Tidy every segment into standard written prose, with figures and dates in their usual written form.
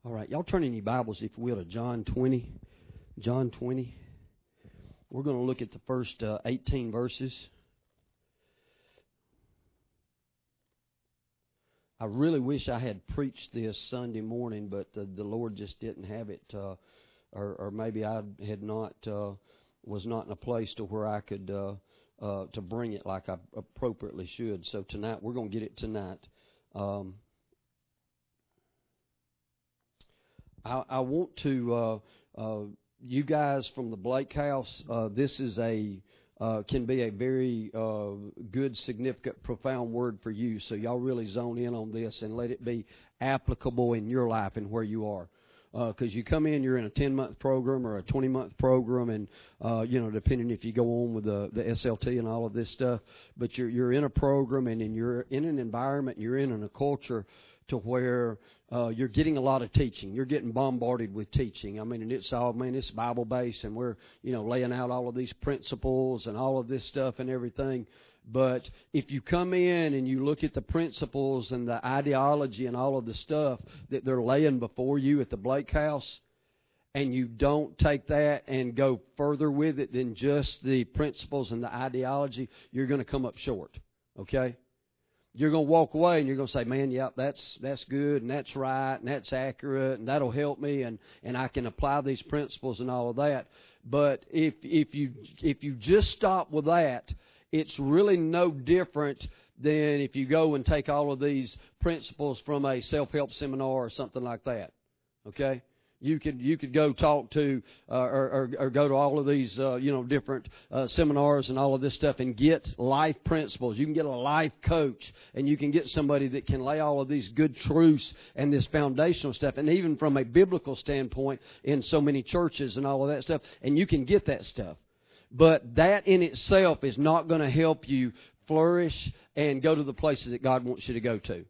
All right, y'all turn in your Bibles, if you will, to John 20. John 20. We're going to look at the first 18 verses. I really wish I had preached this Sunday morning, but the Lord just didn't have it, or maybe I had not was not in a place to where I could to bring it like I appropriately should. So tonight we're going to get it tonight. I want to, you guys from the Blake House, this is can be a very good, significant, profound word for you. So y'all really zone in on this and let it be applicable in your life and where you are. Because you come in, you're in a 10-month program or a 20-month program, and depending if you go on with the SLT and all of this stuff, but you're in a program and you're in an environment, you're in a culture to where you're getting a lot of teaching. You're getting bombarded with teaching. I mean, and it's Bible-based, and we're, laying out all of these principles and all of this stuff and everything. But if you come in and you look at the principles and the ideology and all of the stuff that they're laying before you at the Blake House, and you don't take that and go further with it than just the principles and the ideology, you're going to come up short, okay? You're going to walk away and you're going to say, man, yeah, that's good and that's right and that's accurate and that'll help me and I can apply these principles and all of that. But if you just stop with that, it's really no different than if you go and take all of these principles from a self-help seminar or something like that. Okay? You could go talk to or go to all of these different seminars and all of this stuff and get life principles. You can get a life coach, and you can get somebody that can lay all of these good truths and this foundational stuff, and even from a biblical standpoint in so many churches and all of that stuff, and you can get that stuff. But that in itself is not going to help you flourish and go to the places that God wants you to go to.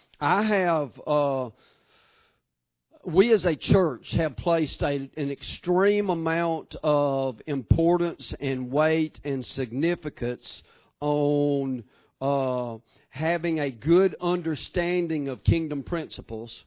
We as a church have placed an extreme amount of importance and weight and significance on having a good understanding of kingdom principles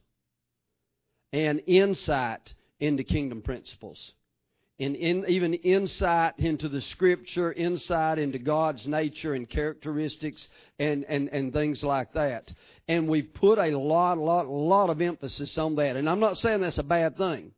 and insight into kingdom principles. And even insight into the Scripture, insight into God's nature and characteristics and things like that. And we've put a lot of emphasis on that. And I'm not saying that's a bad thing.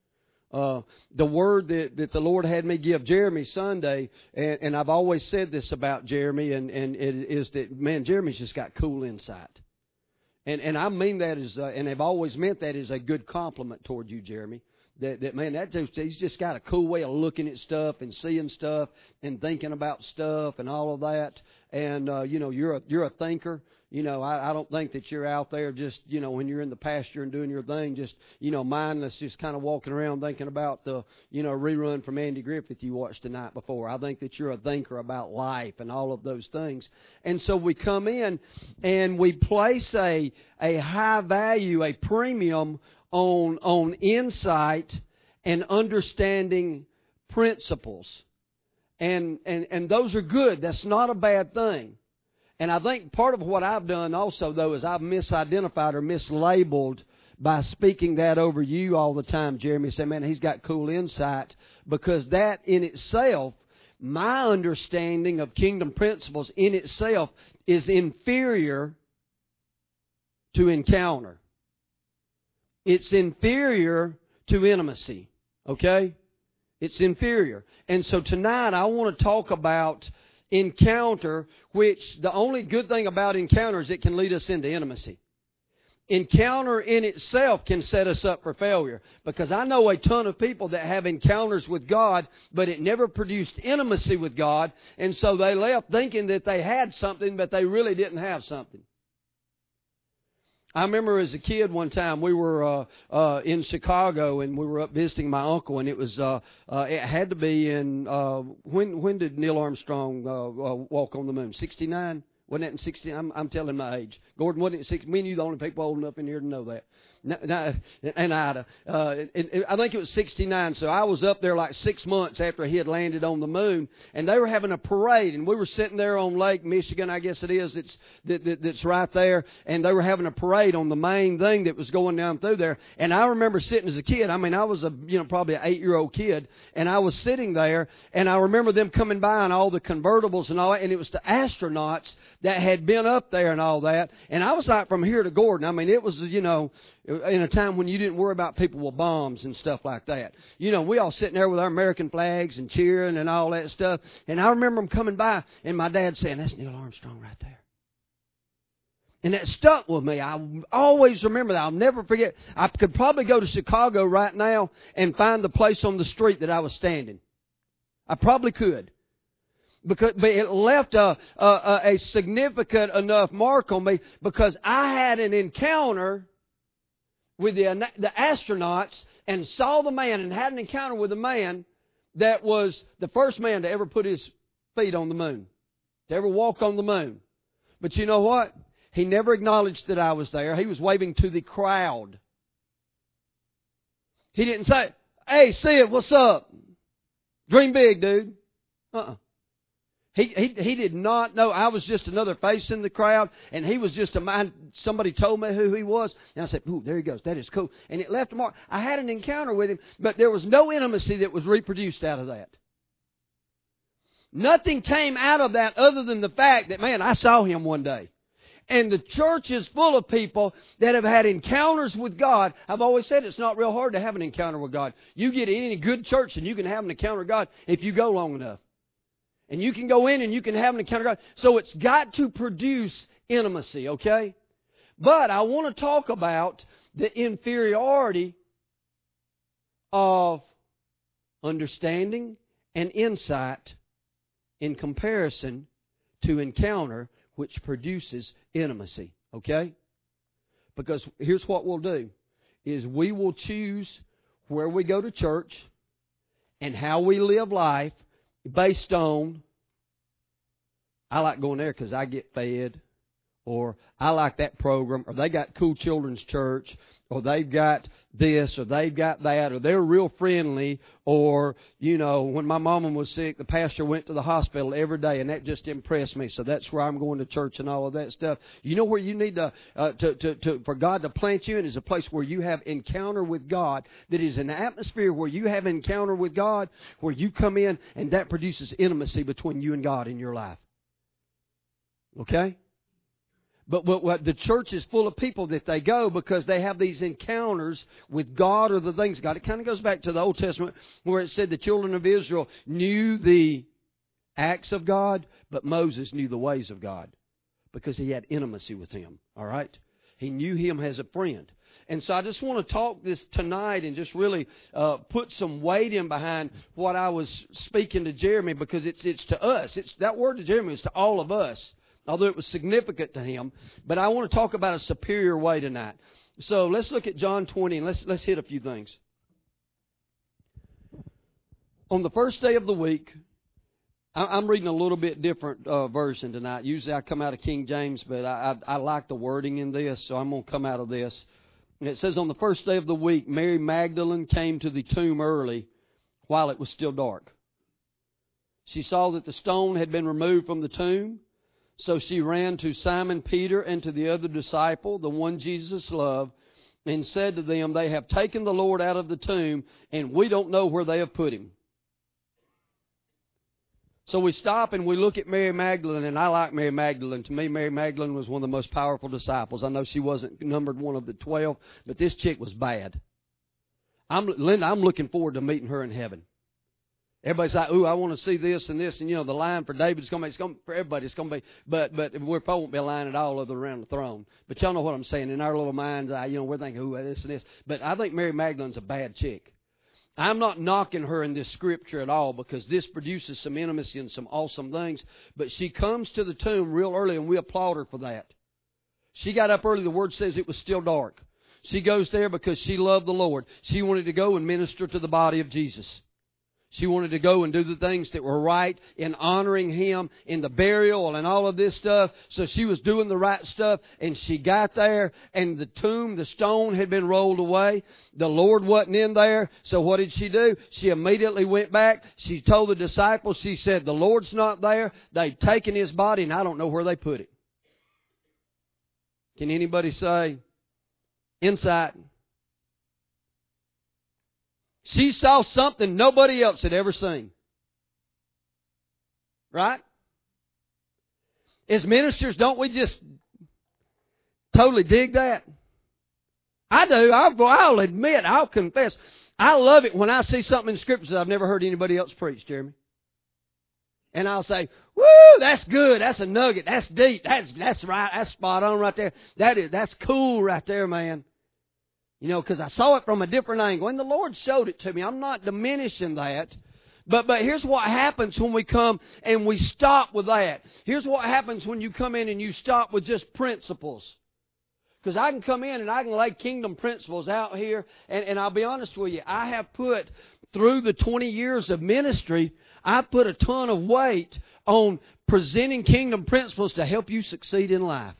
The word that the Lord had me give Jeremy Sunday, and I've always said this about Jeremy, and it is that, man, Jeremy's just got cool insight. And I mean that and I've always meant that as a good compliment toward you, Jeremy. He's just got a cool way of looking at stuff and seeing stuff and thinking about stuff and all of that. And, you're a thinker. I don't think that you're out there just, when you're in the pasture and doing your thing, just, mindless, just kind of walking around thinking about the, rerun from Andy Griffith you watched the night before. I think that you're a thinker about life and all of those things. And so we come in and we place a high value, a premium on insight and understanding principles. And those are good. That's not a bad thing. And I think part of what I've done also, though, is I've misidentified or mislabeled by speaking that over you all the time, Jeremy. Say, man, he's got cool insight. Because that in itself, my understanding of kingdom principles in itself is inferior to encounter. It's inferior to intimacy, okay? It's inferior. And so tonight I want to talk about encounter, which the only good thing about encounter is it can lead us into intimacy. Encounter in itself can set us up for failure, because I know a ton of people that have encounters with God, but it never produced intimacy with God, and so they left thinking that they had something, but they really didn't have something. I remember as a kid one time we were in Chicago and we were up visiting my uncle, and it was it had to be in when did Neil Armstrong walk on the moon? 69? Wasn't that in 60? I'm telling my age. Gordon, wasn't it 60? Me and you the only people old enough in here to know that. No, and Ida. I think it was 69, so I was up there like 6 months after he had landed on the moon, and they were having a parade, and we were sitting there on Lake Michigan, I guess it is, that's right there, and they were having a parade on the main thing that was going down through there, and I remember sitting as a kid. I mean, I was probably an 8-year-old kid, and I was sitting there, and I remember them coming by and all the convertibles and all that, and it was the astronauts that had been up there and all that, and I was like from here to Gordon. I mean, it was, in a time when you didn't worry about people with bombs and stuff like that. We all sitting there with our American flags and cheering and all that stuff. And I remember them coming by and my dad saying, "That's Neil Armstrong right there." And that stuck with me. I always remember that. I'll never forget. I could probably go to Chicago right now and find the place on the street that I was standing. I probably could. But it left a significant enough mark on me because I had an encounter with the astronauts and saw the man and had an encounter with the man that was the first man to ever put his feet on the moon, to ever walk on the moon. But you know what? He never acknowledged that I was there. He was waving to the crowd. He didn't say, "Hey, Sid, what's up? Dream big, dude." He did not know. I was just another face in the crowd, and he was just a man. Somebody told me who he was, and I said, "Ooh, there he goes. That is cool." And it left a mark. I had an encounter with him, but there was no intimacy that was reproduced out of that. Nothing came out of that other than the fact that, man, I saw him one day. And the church is full of people that have had encounters with God. I've always said it's not real hard to have an encounter with God. You get in any good church and you can have an encounter with God if you go long enough. And you can go in and you can have an encounter with God. So it's got to produce intimacy, okay? But I want to talk about the inferiority of understanding and insight in comparison to encounter, which produces intimacy, okay? Because here's what we'll do, is we will choose where we go to church and how we live life based on, I like going there because I get fed, or I like that program, or they got cool children's church, or they've got this, or they've got that, or they're real friendly, or, when my mama was sick, the pastor went to the hospital every day, and that just impressed me, so that's where I'm going to church and all of that stuff. You know where you need for God to plant you in is a place where you have encounter with God, that is an atmosphere where you have encounter with God, where you come in, and that produces intimacy between you and God in your life. Okay? But the church is full of people that they go because they have these encounters with God or the things of God. It kind of goes back to the Old Testament where it said the children of Israel knew the acts of God, but Moses knew the ways of God because he had intimacy with Him. All right? He knew Him as a friend. And so I just want to talk this tonight and just really put some weight in behind what I was speaking to Jeremy, because it's to us. That word to Jeremy is to all of us, although it was significant to him. But I want to talk about a superior way tonight. So let's look at John 20 and let's hit a few things. On the first day of the week, I'm reading a little bit different version tonight. Usually I come out of King James, but I like the wording in this, so I'm going to come out of this. And it says, on the first day of the week, Mary Magdalene came to the tomb early while it was still dark. She saw that the stone had been removed from the tomb. So she ran to Simon Peter and to the other disciple, the one Jesus loved, and said to them, "They have taken the Lord out of the tomb, and we don't know where they have put Him." So we stop and we look at Mary Magdalene, and I like Mary Magdalene. To me, Mary Magdalene was one of the most powerful disciples. I know she wasn't numbered one of the 12, but this chick was bad. Linda, I'm looking forward to meeting her in heaven. Everybody's like, "Ooh, I want to see this and this," and the line for David is going to be, for everybody it's going to be, but we probably won't be a line at all other around the throne. But y'all know what I'm saying. In our little mind's eye, we're thinking, "Ooh, this and this." But I think Mary Magdalene's a bad chick. I'm not knocking her in this scripture at all, because this produces some intimacy and some awesome things. But she comes to the tomb real early, and we applaud her for that. She got up early. The Word says it was still dark. She goes there because she loved the Lord. She wanted to go and minister to the body of Jesus. She wanted to go and do the things that were right in honoring Him in the burial and all of this stuff. So she was doing the right stuff, and she got there, and the tomb, the stone had been rolled away. The Lord wasn't in there. So what did she do? She immediately went back. She told the disciples, she said, the Lord's not there. They've taken His body, and I don't know where they put it. Can anybody say insight? She saw something nobody else had ever seen. Right? As ministers, don't we just totally dig that? I do. I'll admit, I'll confess. I love it when I see something in Scripture that I've never heard anybody else preach, Jeremy. And I'll say, woo, that's good. That's a nugget. That's deep. That's right. That's spot on right there. That's cool right there, man. You know, because I saw it from a different angle. And the Lord showed it to me. I'm not diminishing that. But here's what happens when we come and we stop with that. Here's what happens when you come in and you stop with just principles. Because I can come in and I can lay kingdom principles out here. And I'll be honest with you, I have put, through the 20 years of ministry, I put a ton of weight on presenting kingdom principles to help you succeed in life.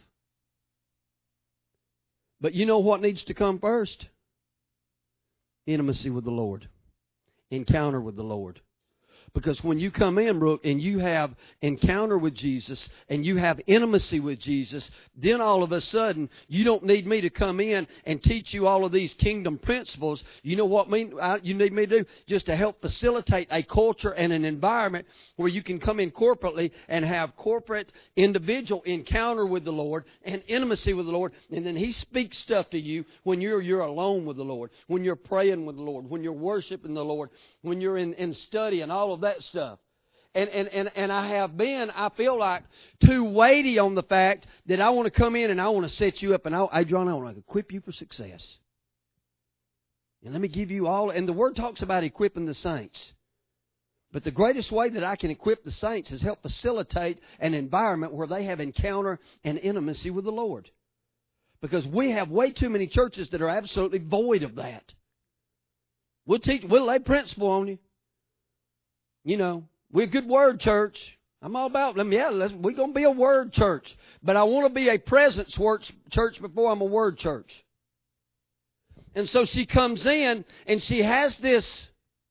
But you know what needs to come first? Intimacy with the Lord. Encounter with the Lord. Because when you come in, Brooke, and you have encounter with Jesus and you have intimacy with Jesus, then all of a sudden you don't need me to come in and teach you all of these kingdom principles. You know what you need me to do? Just to help facilitate a culture and an environment where you can come in corporately and have corporate individual encounter with the Lord and intimacy with the Lord. And then He speaks stuff to you when you're alone with the Lord, when you're praying with the Lord, when you're worshiping the Lord, when you're in study and all of that stuff. And I feel like, too weighty on the fact that I want to come in and I want to set you up and John, I want to equip you for success. And let me give you all, and the Word talks about equipping the saints. But the greatest way that I can equip the saints is help facilitate an environment where they have encounter and intimacy with the Lord. Because we have way too many churches that are absolutely void of that. We'll lay principle on you. You know, we're a good word church. I'm all about them. Yeah, we're going to be a word church. But I want to be a presence church before I'm a word church. And so she comes in and she has this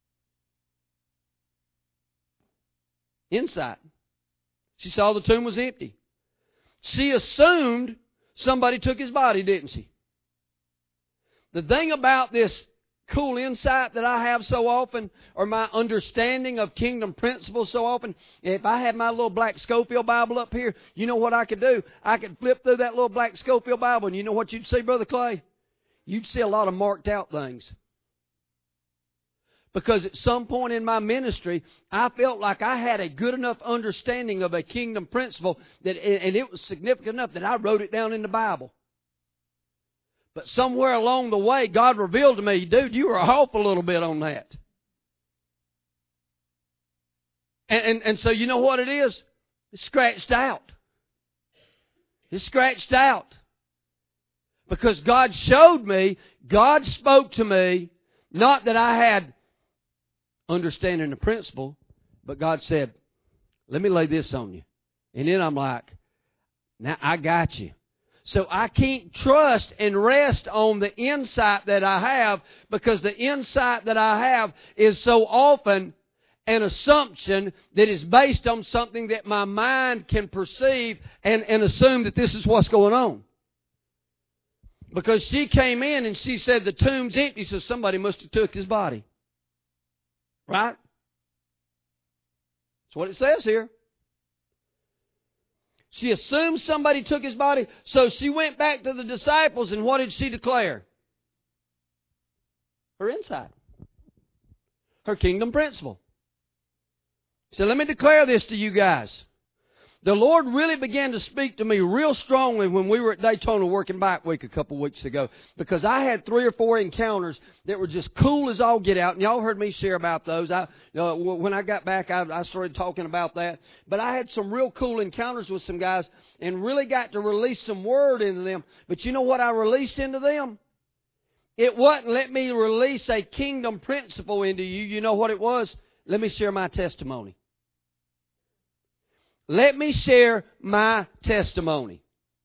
insight. She saw the tomb was empty. She assumed somebody took His body, didn't she? The thing about this cool insight that I have so often, or my understanding of kingdom principles so often, if I had my little black Scofield Bible up here, you know what I could do? I could flip through that little black Scofield Bible, and you know what you'd see, Brother Clay? You'd see a lot of marked out things. Because at some point in my ministry, I felt like I had a good enough understanding of a kingdom principle, and it was significant enough that I wrote it down in the Bible. But somewhere along the way, God revealed to me, dude, you were off a little bit on that. And so you know what it is? It's scratched out. It's scratched out. Because God showed me, God spoke to me, not that I had understanding the principle, but God said, let me lay this on you. And then I'm like, now I got you. So I can't trust and rest on the insight that I have, because the insight that I have is so often an assumption that is based on something that my mind can perceive and assume that this is what's going on. Because she came in and she said the tomb's empty, so somebody must have took His body. Right? That's what it says here. She assumed somebody took His body, so she went back to the disciples, and what did she declare? Her insight. Her kingdom principle. So let me declare this to you guys. The Lord really began to speak to me real strongly when we were at Daytona Working Bike Week a couple weeks ago, because I had 3 or 4 encounters that were just cool as all get out, and y'all heard me share about those. When I got back, I started talking about that. But I had some real cool encounters with some guys and really got to release some word into them. But you know what I released into them? It wasn't let me release a kingdom principle into you. You know what it was? Let me share my testimony. Let me share my testimony.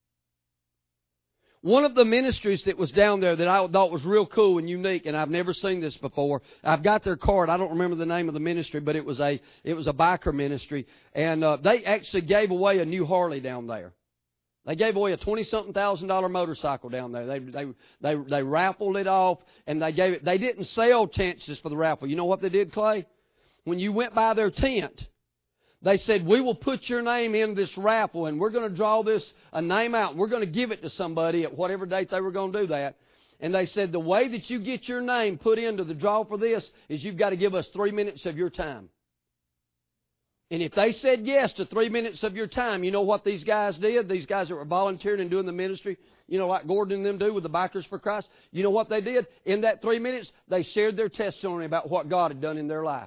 One of the ministries that was down there that I thought was real cool and unique, and I've never seen this before. I've got their card. I don't remember the name of the ministry, but it was a biker ministry, and they actually gave away a new Harley down there. They gave away a $20,000 motorcycle down there. They raffled it off, and they gave it. They didn't sell chances for the raffle. You know what they did, Clay? When you went by their tent, they said, "We will put your name in this raffle, and we're going to draw a name out, and we're going to give it to somebody at whatever date they were going to do that." And they said, "The way that you get your name put into the draw for this is you've got to give us 3 minutes of your time." And if they said yes to 3 minutes of your time, you know what these guys did? These guys that were volunteering and doing the ministry, you know, like Gordon and them do with the Bikers for Christ. You know what they did? In that 3 minutes, they shared their testimony about what God had done in their life.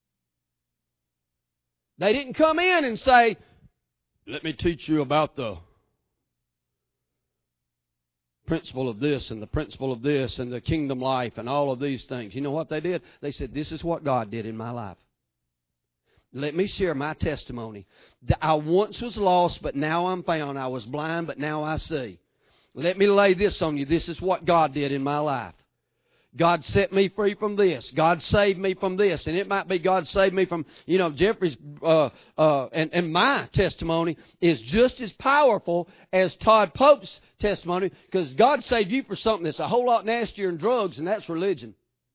They didn't come in and say, "Let me teach you about the principle of this and the principle of this and the kingdom life and all of these things." You know what they did? They said, "This is what God did in my life. Let me share my testimony. I once was lost, but now I'm found. I was blind, but now I see. Let me lay this on you. This is what God did in my life. God set me free from this. God saved me from this." And it might be God saved me from, you know, Jeffrey's, and my testimony is just as powerful as Todd Pope's testimony, because God saved you for something that's a whole lot nastier than drugs, and that's religion.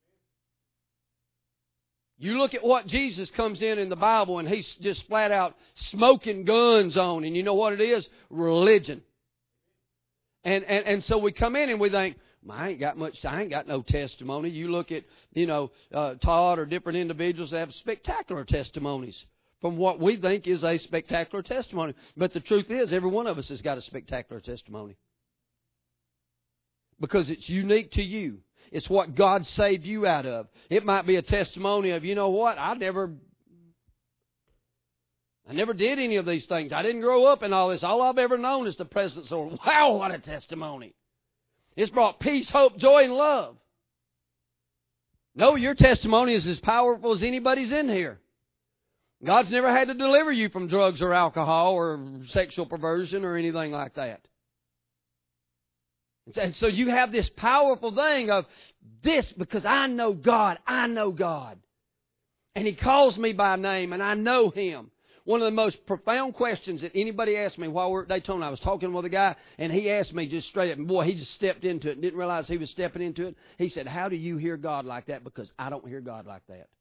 You look at what Jesus comes in the Bible, and He's just flat out smoking guns on, and you know what it is? Religion. And so we come in and we think, I ain't got no testimony. You look at, you know, Todd or different individuals that have spectacular testimonies from what we think is a spectacular testimony. But the truth is, every one of us has got a spectacular testimony. Because it's unique to you. It's what God saved you out of. It might be a testimony of, you know what, I never did any of these things. I didn't grow up in all this. All I've ever known is the presence of, wow, what a testimony. It's brought peace, hope, joy, and love. No, your testimony is as powerful as anybody's in here. God's never had to deliver you from drugs or alcohol or sexual perversion or anything like that. And so you have this powerful thing of this, because I know God. I know God. And He calls me by name, and I know Him. One of the most profound questions that anybody asked me while we were at Daytona, I was talking with a guy, and he asked me just straight up, and boy, he just stepped into it and didn't realize he was stepping into it. He said, "How do you hear God like that? Because I don't hear God like that."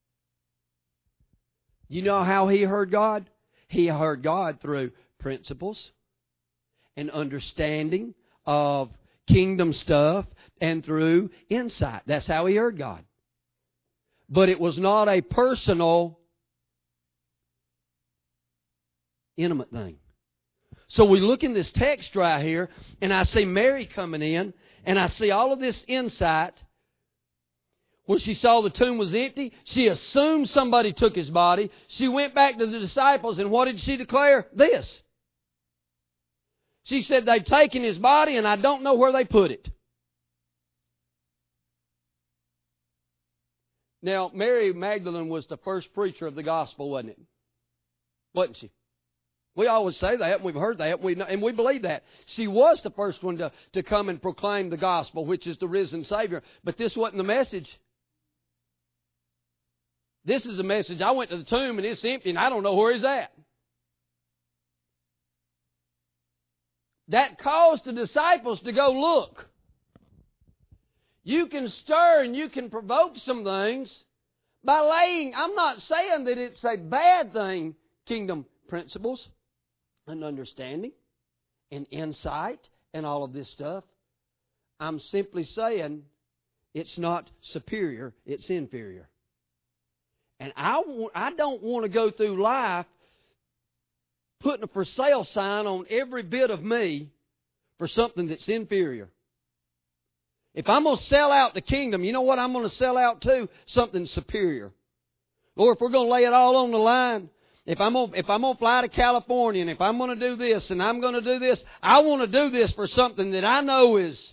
You know how he heard God? He heard God through principles and understanding of kingdom stuff and through insight. That's how he heard God. But it was not a personal, intimate thing. So we look in this text right here, and I see Mary coming in, and I see all of this insight. When she saw the tomb was empty, she assumed somebody took His body. She went back to the disciples, and what did she declare? This. She said, "They've taken His body, and I don't know where they put it." Now, Mary Magdalene was the first preacher of the gospel, wasn't it? Wasn't she? We always say that, and we've heard that, and we believe that. She was the first one to come and proclaim the gospel, which is the risen Savior. But this wasn't the message. This is a message. I went to the tomb, and it's empty, and I don't know where He's at. That caused the disciples to go look. You can stir and you can provoke some things by laying. I'm not saying that it's a bad thing, kingdom principles and understanding and insight and all of this stuff. I'm simply saying it's not superior, it's inferior. And I don't want to go through life putting a for sale sign on every bit of me for something that's inferior. If I'm going to sell out the kingdom, you know what I'm going to sell out to? Something superior. Lord, if we're going to lay it all on the line, if I'm going to fly to California, and if I'm going to do this, and I'm going to do this, I want to do this for something that I know is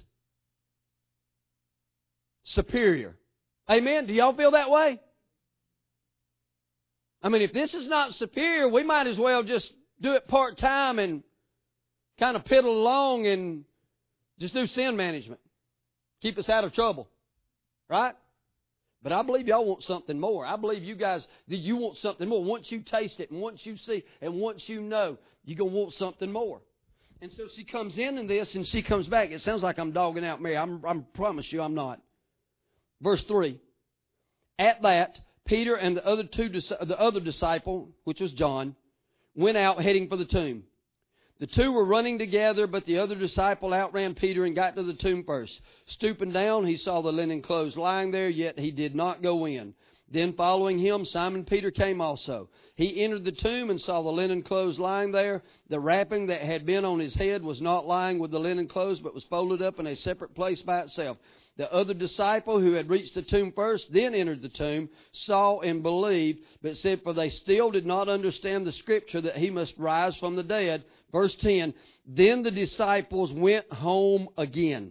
superior. Amen? Do y'all feel that way? I mean, if this is not superior, we might as well just do it part-time and kind of piddle along and just do sin management. Keep us out of trouble. Right? But I believe y'all want something more. I believe you guys, that you want something more. Once you taste it and once you see and once you know, you're going to want something more. And so she comes in this and she comes back. It sounds like I'm dogging out Mary. I promise you I'm not. Verse 3. At that, Peter and the other disciple, which was John, went out heading for the tomb. The two were running together, but the other disciple outran Peter and got to the tomb first. Stooping down, he saw the linen clothes lying there, yet he did not go in. Then following him, Simon Peter came also. He entered the tomb and saw the linen clothes lying there. The wrapping that had been on his head was not lying with the linen clothes, but was folded up in a separate place by itself. The other disciple, who had reached the tomb first, then entered the tomb, saw and believed, but said, for they still did not understand the scripture that he must rise from the dead. Verse 10, then the disciples went home again.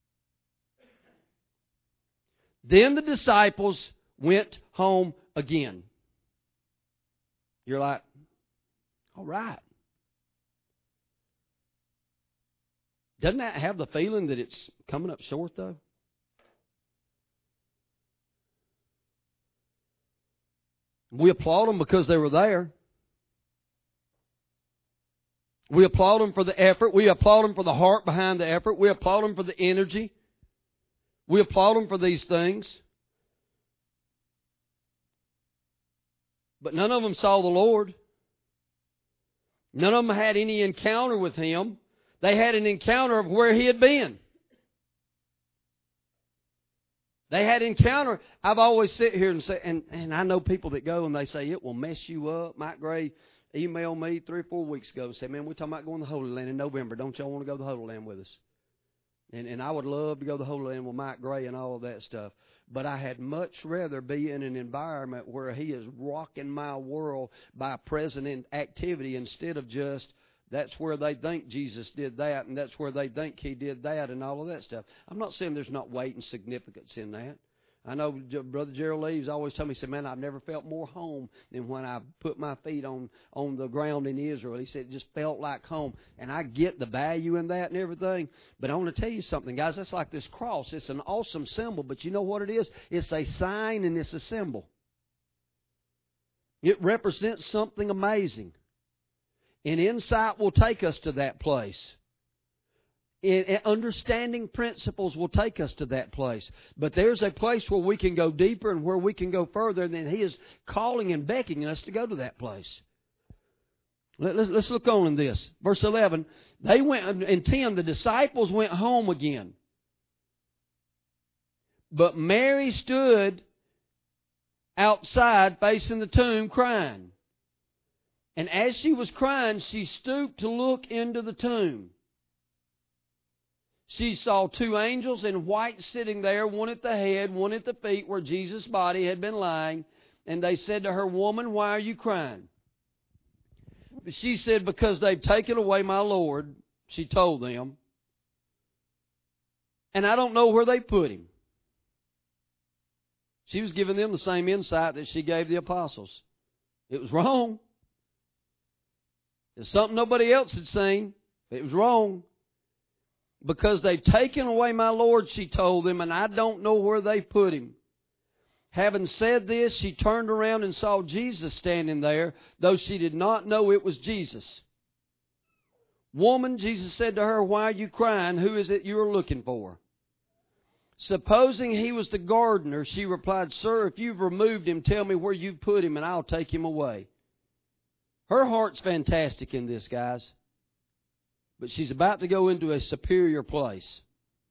Then the disciples went home again. You're like, all right. Doesn't that have the feeling that it's coming up short, though? We applaud them because they were there. We applaud them for the effort. We applaud them for the heart behind the effort. We applaud them for the energy. We applaud them for these things. But none of them saw the Lord. None of them had any encounter with Him. They had an encounter of where He had been. They had encounter. I've always sit here and say, and I know people that go and they say, it will mess you up. Mike Gray emailed me 3 or 4 weeks ago and said, man, we're talking about going to the Holy Land in November. Don't y'all want to go to the Holy Land with us? And I would love to go to the Holy Land with Mike Gray and all of that stuff. But I had much rather be in an environment where he is rocking my world by present activity instead of just, that's where they think Jesus did that, and that's where they think He did that, and all of that stuff. I'm not saying there's not weight and significance in that. I know Brother Gerald Leaves always told me, he said, man, I've never felt more home than when I put my feet on the ground in Israel. He said it just felt like home. And I get the value in that and everything. But I want to tell you something, guys. That's like this cross. It's an awesome symbol, but you know what it is? It's a sign and it's a symbol. It represents something amazing. And insight will take us to that place. Understanding principles will take us to that place. But there's a place where we can go deeper and where we can go further, and then He is calling and beckoning us to go to that place. Let's look on in this. Verse 11, they went, and 10, the disciples went home again. But Mary stood outside facing the tomb crying. And as she was crying, she stooped to look into the tomb. She saw 2 angels in white sitting there, one at the head, one at the feet where Jesus' body had been lying. And they said to her, woman, why are you crying? But she said, because they've taken away my Lord, she told them. And I don't know where they put Him. She was giving them the same insight that she gave the apostles. It was wrong. It's something nobody else had seen. It was wrong. Because they've taken away my Lord, she told them, and I don't know where they put Him. Having said this, she turned around and saw Jesus standing there, though she did not know it was Jesus. Woman, Jesus said to her, why are you crying? Who is it you are looking for? Supposing He was the gardener, she replied, sir, if you've removed Him, tell me where you've put Him, and I'll take Him away. Her heart's fantastic in this, guys. But she's about to go into a superior place.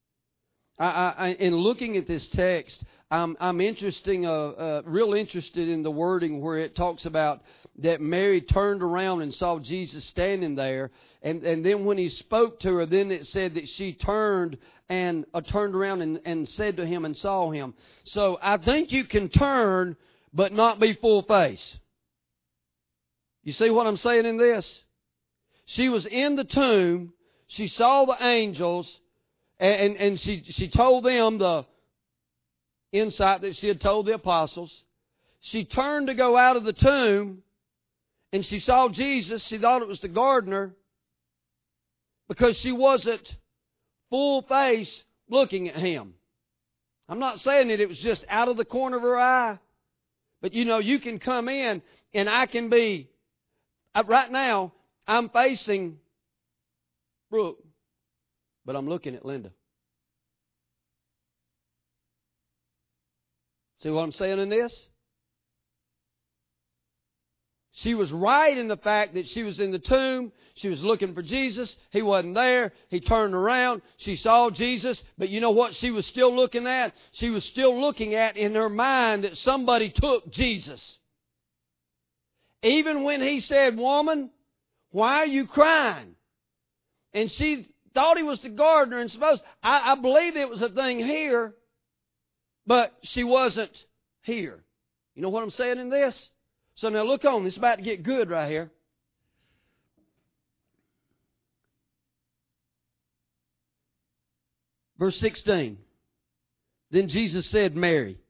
In looking at this text, I'm real interested in the wording where it talks about that Mary turned around and saw Jesus standing there, and then when He spoke to her, then it said that she turned around and said to Him and saw Him. So I think you can turn, but not be full face. You see what I'm saying in this? She was in the tomb. She saw the angels, and she told them the insight that she had told the apostles. she turned to go out of the tomb, and she saw Jesus. She thought it was the gardener, because she wasn't full face looking at him. I'm not saying that it was just out of the corner of her eye, but you can come in, and I can be, right now, I'm facing Brooke, but I'm looking at Linda. See what I'm saying in this? She was right in the fact that she was in the tomb. She was looking for Jesus. He wasn't there. He turned around. She saw Jesus. But you know what she was still looking at? She was still looking at in her mind that somebody took Jesus. Even when he said, "Woman, why are you crying?" And she thought he was the gardener. And suppose, I believe it was a thing here, but she wasn't here. You know what I'm saying in this? So now look on. It's about to get good right here. Verse 16. Then Jesus said, "Mary."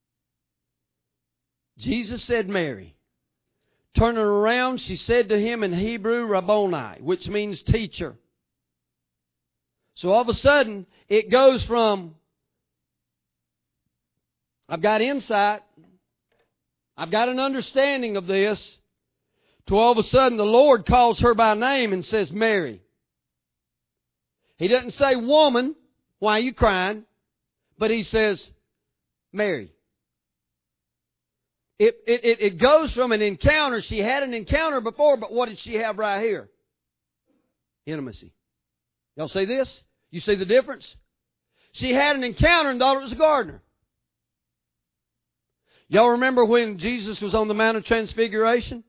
Jesus said, "Mary." Turning around, she said to him in Hebrew, "Rabboni," which means teacher. So all of a sudden, it goes from, I've got insight, I've got an understanding of this, to all of a sudden the Lord calls her by name and says, "Mary." He doesn't say, "Woman, why are you crying?" But He says, "Mary." It goes from an encounter. She had an encounter before, but what did she have right here? Intimacy. Y'all see this? You see the difference? She had an encounter and thought it was a gardener. Y'all remember when Jesus was on the Mount of Transfiguration?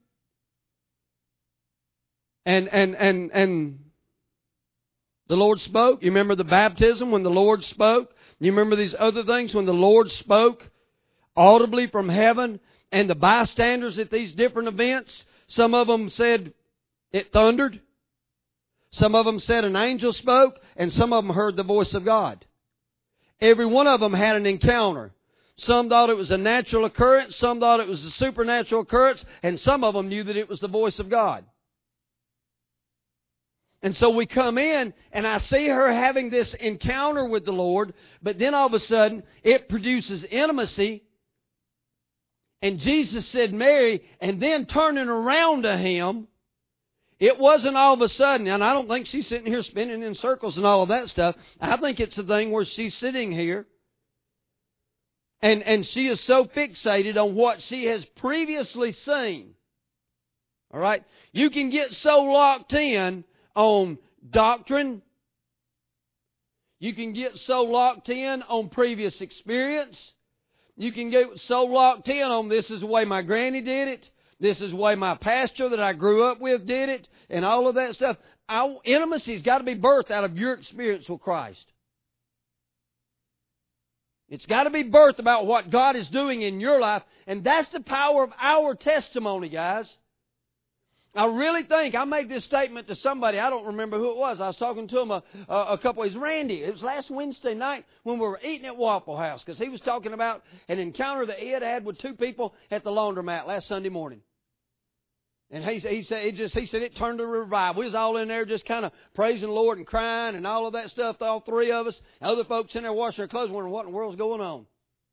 And the Lord spoke. You remember the baptism when the Lord spoke? You remember these other things when the Lord spoke audibly from heaven, and the bystanders at these different events, some of them said it thundered. Some of them said an angel spoke, and some of them heard the voice of God. Every one of them had an encounter. Some thought it was a natural occurrence, some thought it was a supernatural occurrence, and some of them knew that it was the voice of God. And so we come in, and I see her having this encounter with the Lord, but then all of a sudden, it produces intimacy. And Jesus said, "Mary," and then turning around to Him, it wasn't all of a sudden, and I don't think she's sitting here spinning in circles and all of that stuff. I think it's a thing where she's sitting here, and she is so fixated on what she has previously seen. All right? You can get so locked in on doctrine. You can get so locked in on previous experience. You can get so locked in on, this is the way my granny did it. This is the way my pastor that I grew up with did it. And all of that stuff. Our intimacy's got to be birthed out of your experience with Christ. It's got to be birthed about what God is doing in your life. And that's the power of our testimony, guys. I really think, I made this statement to somebody, I don't remember who it was. I was talking to him a couple of days. Randy, it was last Wednesday night when we were eating at Waffle House, because he was talking about an encounter that he had had with two people at the laundromat last Sunday morning. And he said it turned to a revival. We was all in there just kind of praising the Lord and crying and all of that stuff, all three of us. Other folks in there washing their clothes wondering what in the world's going on.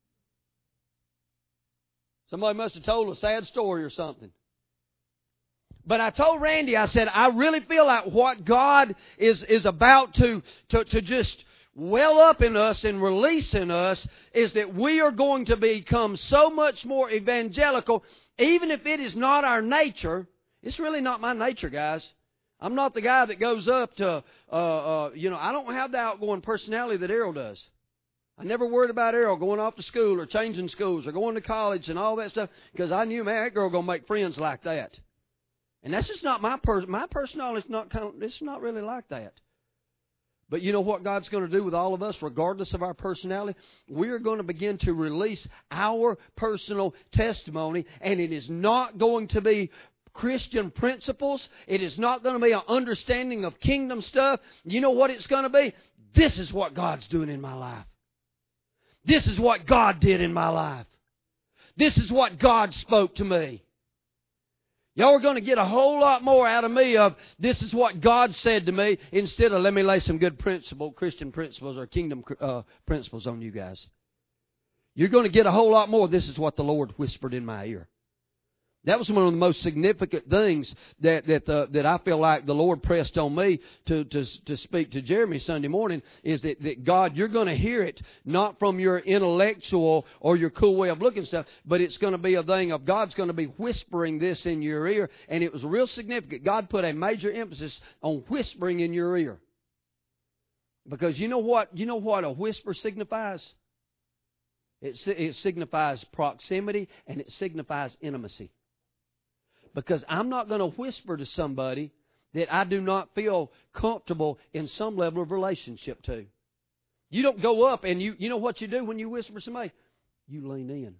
Somebody must have told a sad story or something. But I told Randy, I said, I really feel like what God is about to just well up in us and release in us is that we are going to become so much more evangelical, even if it is not our nature. It's really not my nature, guys. I'm not the guy that goes up to, I don't have the outgoing personality that Errol does. I never worried about Errol going off to school or changing schools or going to college and all that stuff, because I knew, man, that girl going to make friends like that. And that's just not my personality. It's not really like that. But you know what God's going to do with all of us, regardless of our personality? We are going to begin to release our personal testimony, and it is not going to be Christian principles. It is not going to be an understanding of kingdom stuff. You know what it's going to be? This is what God's doing in my life. This is what God did in my life. This is what God spoke to me. Y'all are going to get a whole lot more out of me of this is what God said to me instead of let me lay some good Christian principles or kingdom principles on you guys. You're going to get a whole lot more. This is what the Lord whispered in my ear. That was one of the most significant things that I feel like the Lord pressed on me to speak to Jeremy Sunday morning is that God, you're going to hear it not from your intellectual or your cool way of looking stuff, but it's going to be a thing of God's going to be whispering this in your ear. And it was real significant. God put a major emphasis on whispering in your ear. Because you know what a whisper signifies? It signifies proximity and it signifies intimacy. Because I'm not going to whisper to somebody that I do not feel comfortable in some level of relationship to. You don't go up and you know what you do when you whisper to somebody? You lean in.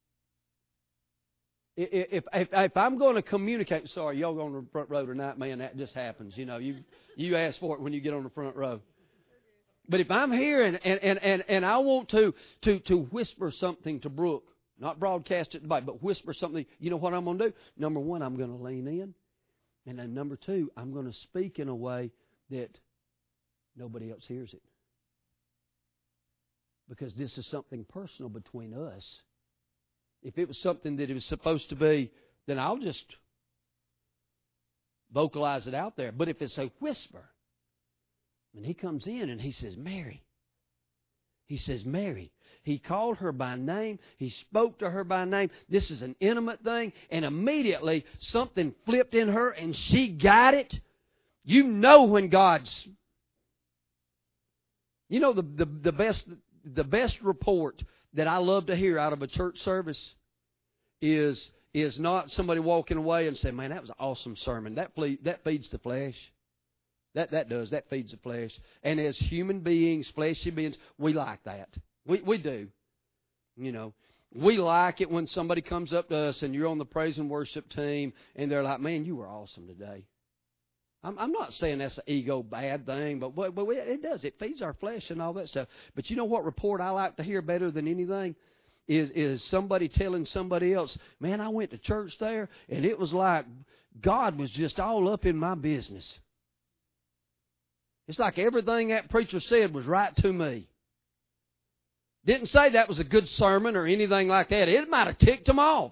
If I'm going to communicate, sorry, y'all go on the front row tonight, man, that just happens. You know, you ask for it when you get on the front row. But if I'm here and I want to whisper something to Brooke, not broadcast it, but whisper something. You know what I'm going to do? Number one, I'm going to lean in. And then number two, I'm going to speak in a way that nobody else hears it. Because this is something personal between us. If it was something that it was supposed to be, then I'll just vocalize it out there. But if it's a whisper, and he comes in and he says, Mary. He says, Mary. He called her by name. He spoke to her by name. This is an intimate thing. And immediately something flipped in her and she got it. You know when God's... You know the best report that I love to hear out of a church service is not somebody walking away and saying, man, that was an awesome sermon. That feeds the flesh. That does. That feeds the flesh. And as human beings, fleshy beings, we like that. We do. You know, we like it when somebody comes up to us and you're on the praise and worship team and they're like, man, you were awesome today. I'm not saying that's an ego bad thing, but it does. It feeds our flesh and all that stuff. But you know what report I like to hear better than anything? Is somebody telling somebody else, man, I went to church there and it was like God was just all up in my business. It's like everything that preacher said was right to me. Didn't say that was a good sermon or anything like that. It might have ticked them off.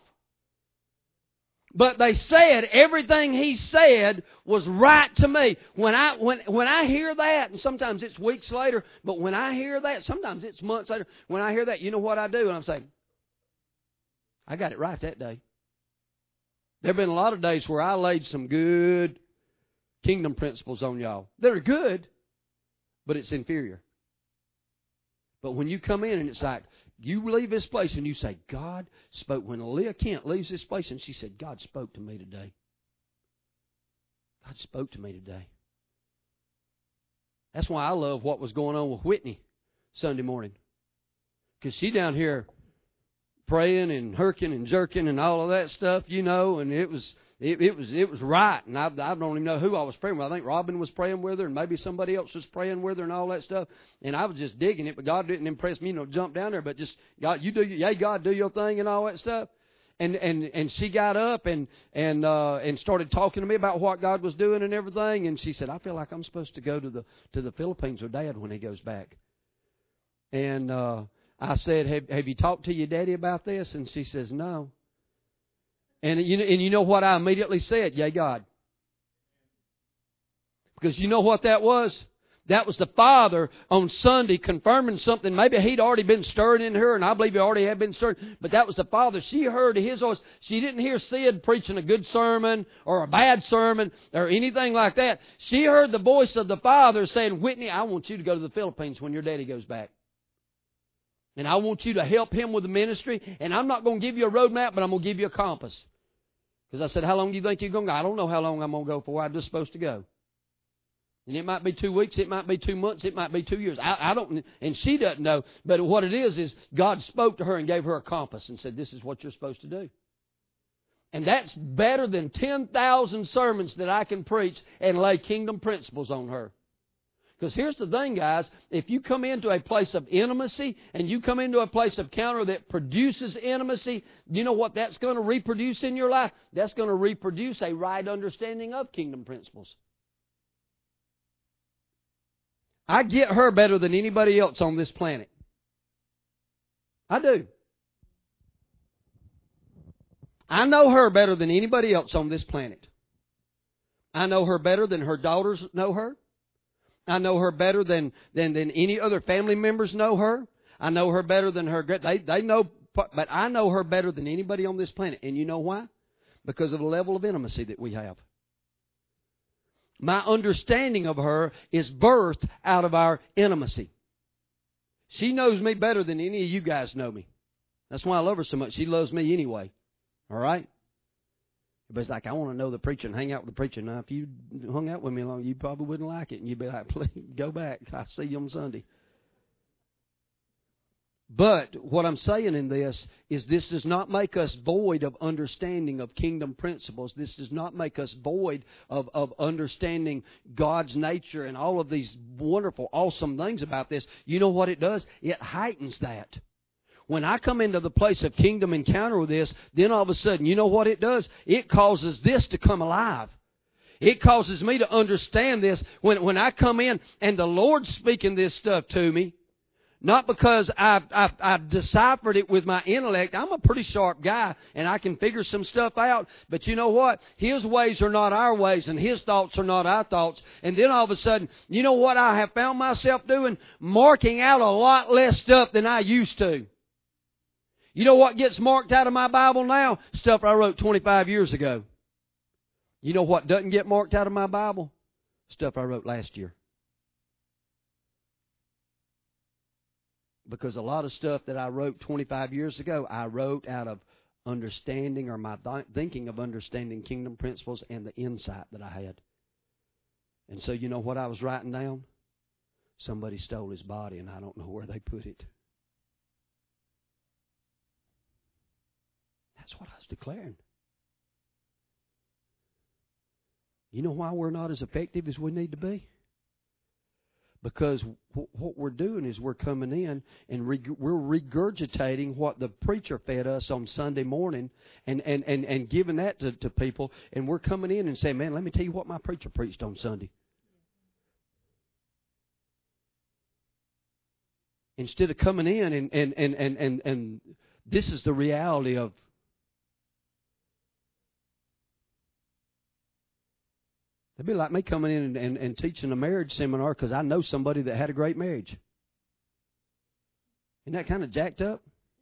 But they said everything he said was right to me. When I hear that, and sometimes it's weeks later, but when I hear that, sometimes it's months later, when I hear that, you know what I do? And I'm saying, I got it right that day. There have been a lot of days where I laid some good kingdom principles on y'all. They're good, but it's inferior. But when you come in and it's like, you leave this place and you say, God spoke. When Leah Kent leaves this place and she said, God spoke to me today. God spoke to me today. That's why I love what was going on with Whitney Sunday morning. Because she down here praying and herking and jerking and all of that stuff, you know, and it was right. And I don't even know who I was praying with. I think Robin was praying with her and maybe somebody else was praying with her and all that stuff. And I was just digging it, but God didn't impress me, jump down there, but just, God, God, do your thing and all that stuff. And she got up and started talking to me about what God was doing and everything. And she said, I feel like I'm supposed to go to the Philippines with Dad when he goes back. And I said, have you talked to your daddy about this? And she says, no. And you know what I immediately said? Yea, God. Because you know what that was? That was the Father on Sunday confirming something. Maybe he'd already been stirred in her, and I believe he already had been stirred. But that was the Father. She heard his voice. She didn't hear Sid preaching a good sermon or a bad sermon or anything like that. She heard the voice of the Father saying, Whitney, I want you to go to the Philippines when your daddy goes back. And I want you to help him with the ministry. And I'm not going to give you a roadmap, but I'm going to give you a compass. Because I said, how long do you think you're going to go? I don't know how long I'm going to go for. I'm just supposed to go. And it might be 2 weeks. It might be 2 months. It might be 2 years. I don't, and she doesn't know. But what it is God spoke to her and gave her a compass and said, this is what you're supposed to do. And that's better than 10,000 sermons that I can preach and lay kingdom principles on her. Because here's the thing, guys. If you come into a place of intimacy and you come into a place of encounter that produces intimacy, you know what that's going to reproduce in your life? That's going to reproduce a right understanding of kingdom principles. I get her better than anybody else on this planet. I do. I know her better than anybody else on this planet. I know her better than her daughters know her. I know her better than any other family members know her. I know her better than her. They know, but I know her better than anybody on this planet. And you know why? Because of the level of intimacy that we have. My understanding of her is birthed out of our intimacy. She knows me better than any of you guys know me. That's why I love her so much. She loves me anyway. All right? Everybody's like, I want to know the preacher and hang out with the preacher. Now, if you hung out with me long, you probably wouldn't like it. And you'd be like, please, go back. I'll see you on Sunday. But what I'm saying in this is this does not make us void of understanding of kingdom principles. This does not make us void of understanding God's nature and all of these wonderful, awesome things about this. You know what it does? It heightens that. When I come into the place of kingdom encounter with this, then all of a sudden, you know what it does? It causes this to come alive. It causes me to understand this. When I come in and the Lord's speaking this stuff to me, not because I've deciphered it with my intellect. I'm a pretty sharp guy, and I can figure some stuff out. But you know what? His ways are not our ways, and His thoughts are not our thoughts. And then all of a sudden, you know what I have found myself doing? Marking out a lot less stuff than I used to. You know what gets marked out of my Bible now? Stuff I wrote 25 years ago. You know what doesn't get marked out of my Bible? Stuff I wrote last year. Because a lot of stuff that I wrote 25 years ago, I wrote out of understanding or my thinking of understanding kingdom principles and the insight that I had. And so you know what I was writing down? Somebody stole his body and I don't know where they put it. That's what I was declaring. You know why we're not as effective as we need to be? Because what we're doing is we're coming in and we're regurgitating what the preacher fed us on Sunday morning and giving that to people. And we're coming in and saying, man, let me tell you what my preacher preached on Sunday. Instead of coming in and this is the reality of it'd be like me coming in and teaching a marriage seminar because I know somebody that had a great marriage. Isn't that kind of jacked up?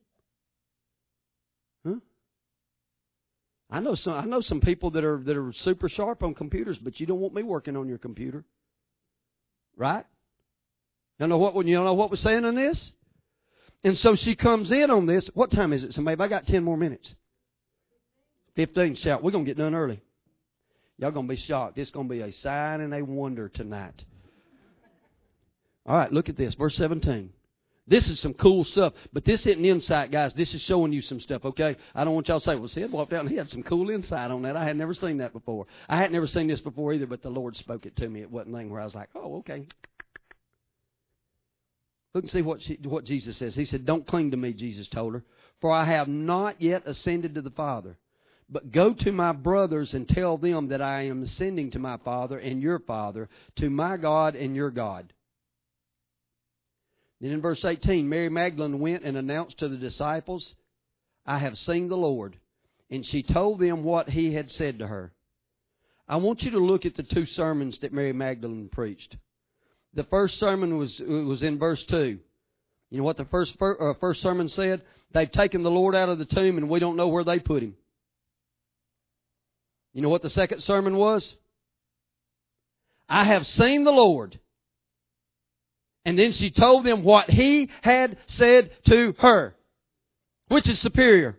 Huh? I know some people that are super sharp on computers, but you don't want me working on your computer, right? You know what we're saying on this? And so she comes in on this. What time is it? Somebody, I got 10 more minutes. 15. Shout! We're gonna get done early. Y'all going to be shocked. It's going to be a sign and a wonder tonight. All right, look at this. Verse 17. This is some cool stuff. But this isn't insight, guys. This is showing you some stuff, okay? I don't want y'all to say, well, Sid walked out and he had some cool insight on that. I had never seen that before. I had never seen this before either, but the Lord spoke it to me. It wasn't anything where I was like, oh, okay. Look and see what Jesus says. He said, don't cling to me, Jesus told her, for I have not yet ascended to the Father. But go to my brothers and tell them that I am ascending to my Father and your Father, to my God and your God. Then in verse 18, Mary Magdalene went and announced to the disciples, I have seen the Lord. And she told them what He had said to her. I want you to look at the two sermons that Mary Magdalene preached. The first sermon was in verse 2. You know what the first sermon said? They've taken the Lord out of the tomb and we don't know where they put Him. You know what the second sermon was? I have seen the Lord. And then she told them what He had said to her. Which is superior?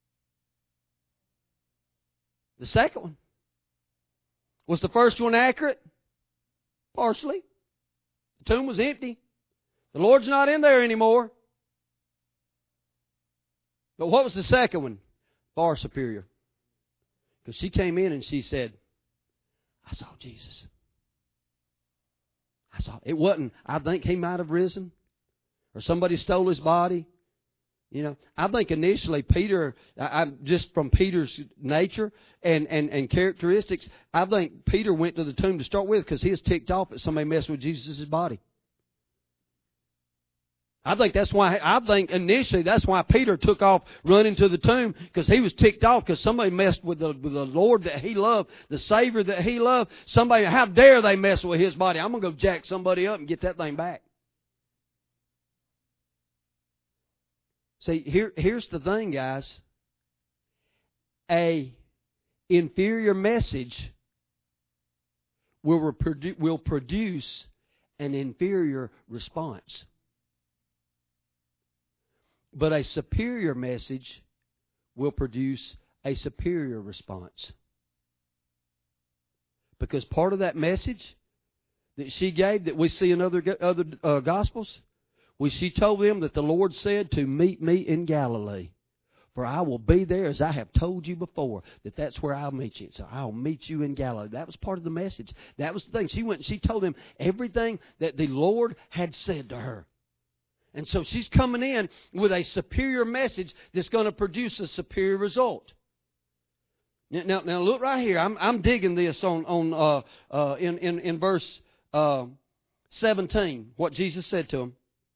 The second one. Was the first one accurate? Partially. The tomb was empty. The Lord's not in there anymore. But what was the second one? Far superior. Because she came in and she said, I saw Jesus. I saw it wasn't, I think he might have risen, or somebody stole his body. You know, I think initially Peter, just from Peter's nature and characteristics, I think Peter went to the tomb to start with because he was ticked off that somebody messed with Jesus' body. I think initially that's why Peter took off running to the tomb, because he was ticked off because somebody messed with the Lord that he loved, the Savior that he loved. Somebody, how dare they mess with his body? I'm going to go jack somebody up and get that thing back. See, here's the thing, guys. A inferior message will produce an inferior response. But a superior message will produce a superior response. Because part of that message that she gave, that we see in other Gospels, she told them that the Lord said to meet me in Galilee. For I will be there, as I have told you before, that's where I'll meet you. So I'll meet you in Galilee. That was part of the message. That was the thing. She went and she told them everything that the Lord had said to her. And so she's coming in with a superior message that's going to produce a superior result. Now look right here. I'm digging this in verse 17. What Jesus said to him.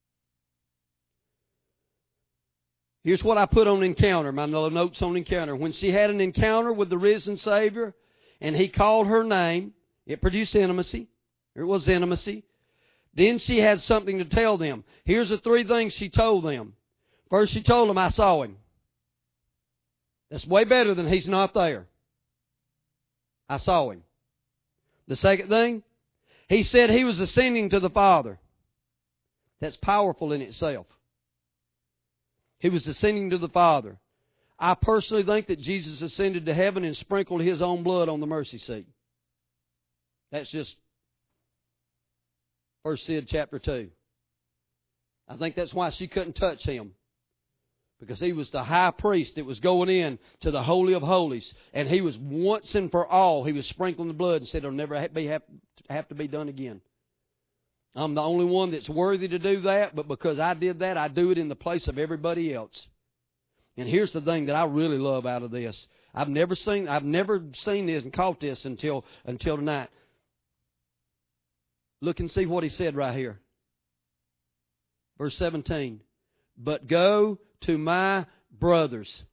Here's what I put on encounter, my notes on encounter. When she had an encounter with the risen Savior, and he called her name, it produced intimacy. It was intimacy. Then she had something to tell them. Here's the three things she told them. First, she told them, I saw him. That's way better than he's not there. I saw him. The second thing, he said he was ascending to the Father. That's powerful in itself. He was ascending to the Father. I personally think that Jesus ascended to heaven and sprinkled his own blood on the mercy seat. That's just 1 Sid chapter 2. I think that's why she couldn't touch him. Because he was the high priest that was going in to the Holy of Holies. And he was once and for all, he was sprinkling the blood and said it'll never have to be done again. I'm the only one that's worthy to do that, but because I did that, I do it in the place of everybody else. And here's the thing that I really love out of this. I've never seen this and caught this until tonight. Look and see what he said right here. Verse 17. But go to my brothers.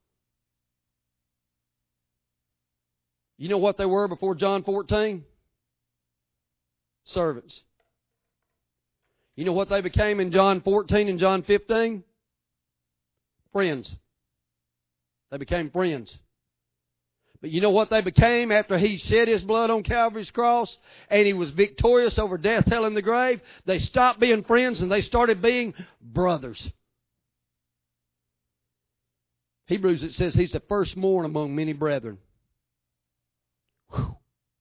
You know what they were before John 14? Servants. You know what they became in John 14 and John 15? Friends. They became friends. But you know what they became after he shed his blood on Calvary's cross and he was victorious over death, hell, and the grave? They stopped being friends and they started being brothers. Hebrews, it says he's the firstborn among many brethren. Whew.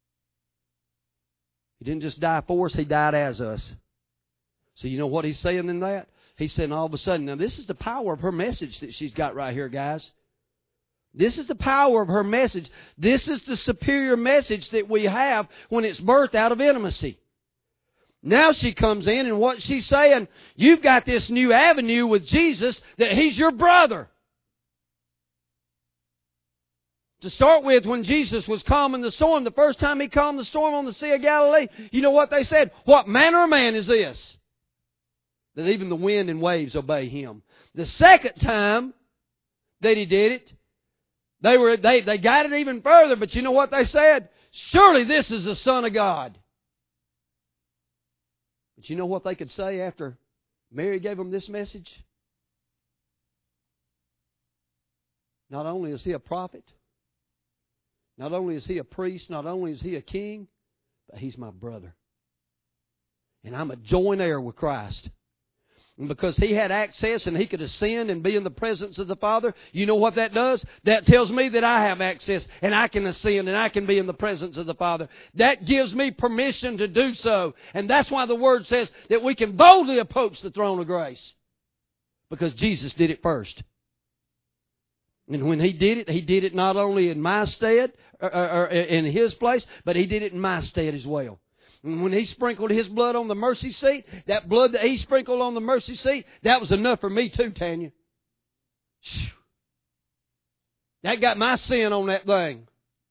He didn't just die for us, he died as us. So you know what he's saying in that? He's saying all of a sudden, now this is the power of her message that she's got right here, guys. This is the power of her message. This is the superior message that we have when it's birthed out of intimacy. Now she comes in and what she's saying, you've got this new avenue with Jesus that he's your brother. To start with, when Jesus was calming the storm, the first time he calmed the storm on the Sea of Galilee, you know what they said? What manner of man is this? That even the wind and waves obey him. The second time that he did it, they got it even further, but you know what they said? Surely this is the Son of God. But you know what they could say after Mary gave them this message? Not only is he a prophet, not only is he a priest, not only is he a king, but he's my brother. And I'm a joint heir with Christ. And because he had access and he could ascend and be in the presence of the Father, you know what that does? That tells me that I have access and I can ascend and I can be in the presence of the Father. That gives me permission to do so. And that's why the Word says that we can boldly approach the throne of grace. Because Jesus did it first. And when he did it not only in my stead, or in his place, but he did it in my stead as well. And when He sprinkled His blood on the mercy seat, that blood that He sprinkled on the mercy seat, that was enough for me too, Tanya. That got my sin on that thing.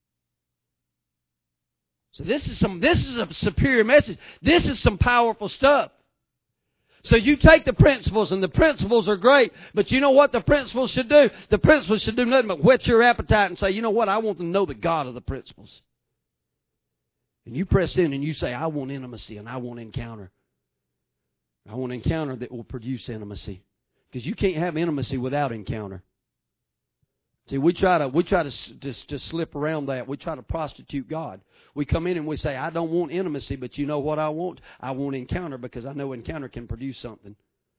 So this is a superior message. This is some powerful stuff. So you take the principles, and the principles are great, but you know what the principles should do? The principles should do nothing but whet your appetite and say, you know what, I want to know the God of the principles. And you press in and you say, I want intimacy and I want encounter. I want encounter that will produce intimacy. Because you can't have intimacy without encounter. See, we try to just slip around that. We try to prostitute God. We come in and we say, I don't want intimacy, but you know what I want? I want encounter, because I know encounter can produce something.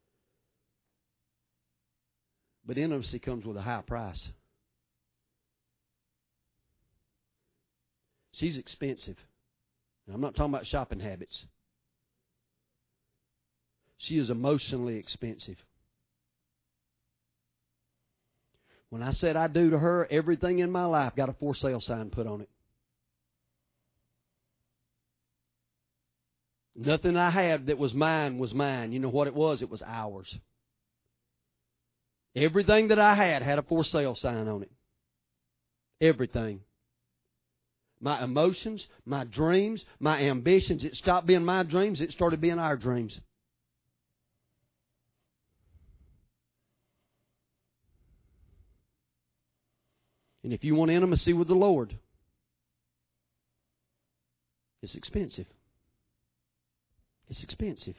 But intimacy comes with a high price. She's expensive. And I'm not talking about shopping habits. She is emotionally expensive. When I said I do to her, everything in my life got a for sale sign put on it. Nothing I had that was mine was mine. You know what it was? It was ours. Everything that I had a for sale sign on it. Everything. My emotions, my dreams, my ambitions, it stopped being my dreams, it started being our dreams. And if you want intimacy with the Lord, it's expensive. It's expensive.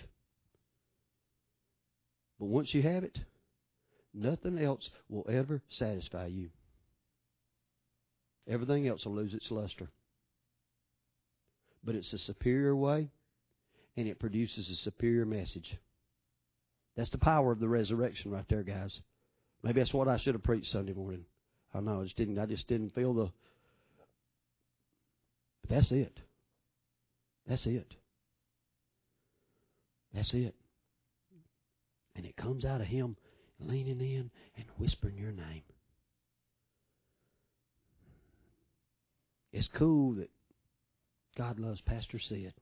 But once you have it, nothing else will ever satisfy you. Everything else will lose its luster. But it's a superior way, and it produces a superior message. That's the power of the resurrection right there, guys. Maybe that's what I should have preached Sunday morning. I don't know, I just didn't feel the... But that's it. That's it. That's it. And it comes out of Him leaning in and whispering your name. It's cool that God loves Pastor Sid.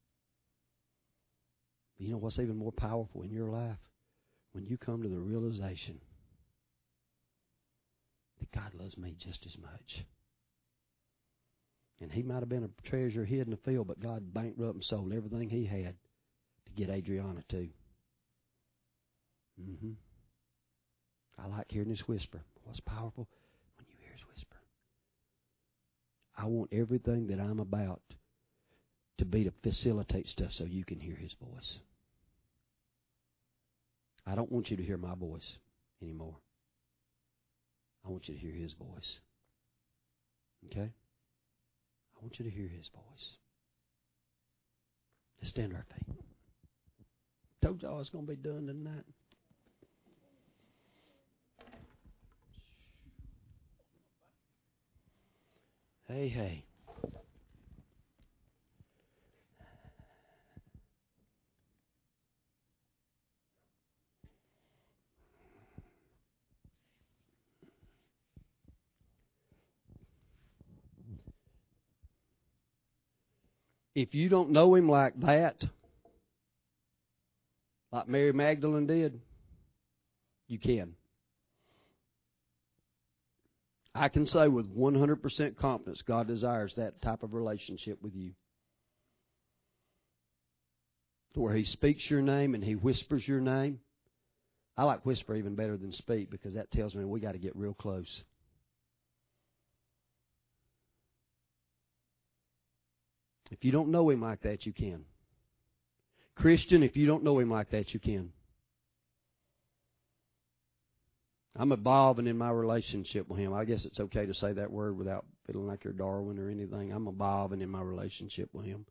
But you know what's even more powerful in your life? When you come to the realization that God loves me just as much. And He might have been a treasure hid in the field, but God bankrupt and sold everything He had to get Adriana too. I like hearing His whisper. What's powerful? When you hear His whisper. I want everything that I'm about to be to facilitate stuff so you can hear His voice. I don't want you to hear my voice anymore. I want you to hear His voice. Okay? I want you to hear His voice. Let's stand to our feet. Told y'all it's going to be done tonight. Hey. If you don't know Him like that, like Mary Magdalene did, you can. I can say with 100% confidence God desires that type of relationship with you. To where He speaks your name and He whispers your name. I like whisper even better than speak, because that tells me we got to get real close. If you don't know Him like that, you can. Christian, if you don't know Him like that, you can. I'm evolving in my relationship with Him. I guess it's okay to say that word without feeling like you're Darwin or anything. I'm evolving in my relationship with Him.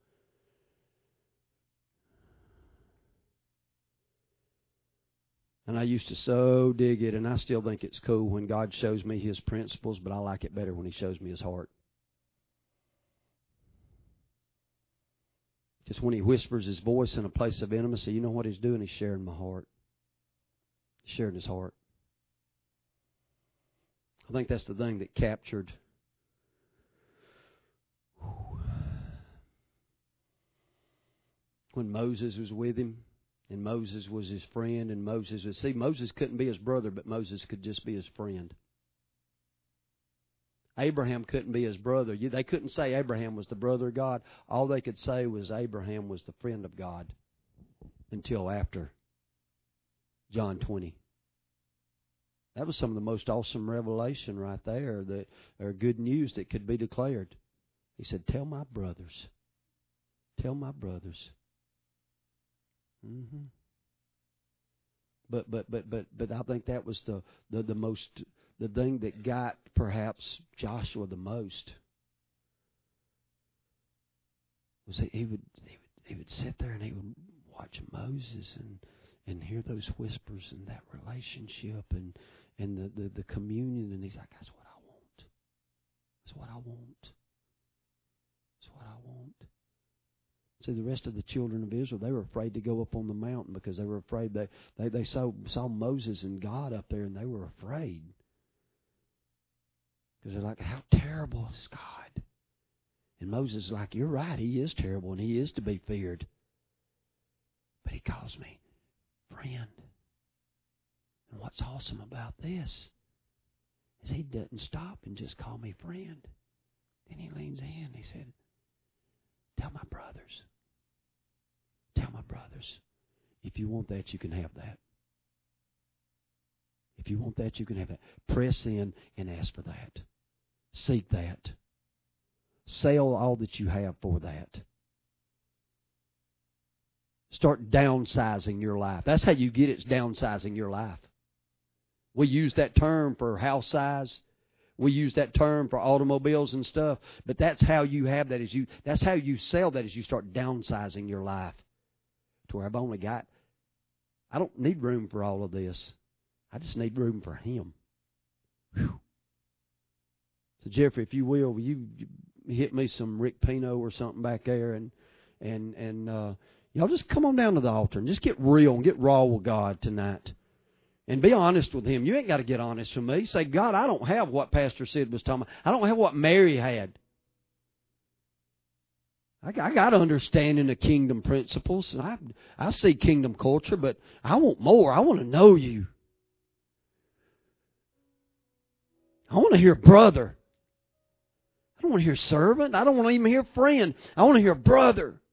And I used to so dig it, and I still think it's cool when God shows me His principles, but I like it better when He shows me His heart. Just when He whispers His voice in a place of intimacy, you know what He's doing? He's sharing my heart. He's sharing His heart. I think that's the thing that captured when Moses was with him, and Moses was his friend, and Moses couldn't be his brother, but Moses could just be his friend. Abraham couldn't be his brother. They couldn't say Abraham was the brother of God. All they could say was Abraham was the friend of God until after John 20. That was some of the most awesome revelation right there, or good news that could be declared. He said, tell my brothers. Tell my brothers. Mm-hmm. But I think that was the thing that got perhaps Joshua the most. Was that he would sit there and he would watch Moses and hear those whispers and that relationship and the communion, and he's like, that's what I want. That's what I want. That's what I want. See, the rest of the children of Israel, they were afraid to go up on the mountain because they were afraid they saw Moses and God up there, and they were afraid. Because they're like, how terrible is God? And Moses is like, you're right, he is terrible, and he is to be feared. But he calls me friend. And what's awesome about this is he doesn't stop and just call me friend. Then he leans in and he said, tell my brothers. Tell my brothers. If you want that, you can have that. If you want that, you can have that. Press in and ask for that. Seek that. Sell all that you have for that. Start downsizing your life. That's how you get it, downsizing your life. We use that term for house size. We use that term for automobiles and stuff. But that's how you have that. That's how you sell that, is you start downsizing your life. To where I don't need room for all of this. I just need room for Him. Whew. So Jeffrey, if you will you hit me some Rick Pino or something back there, and y'all just come on down to the altar and just get real and get raw with God tonight. And be honest with Him. You ain't got to get honest with me. Say, God, I don't have what Pastor Sid was talking about. I don't have what Mary had. I got understanding of kingdom principles. And I see kingdom culture, but I want more. I want to know You. I want to hear brother. I don't want to hear servant. I don't want to even hear friend. I want to hear brother.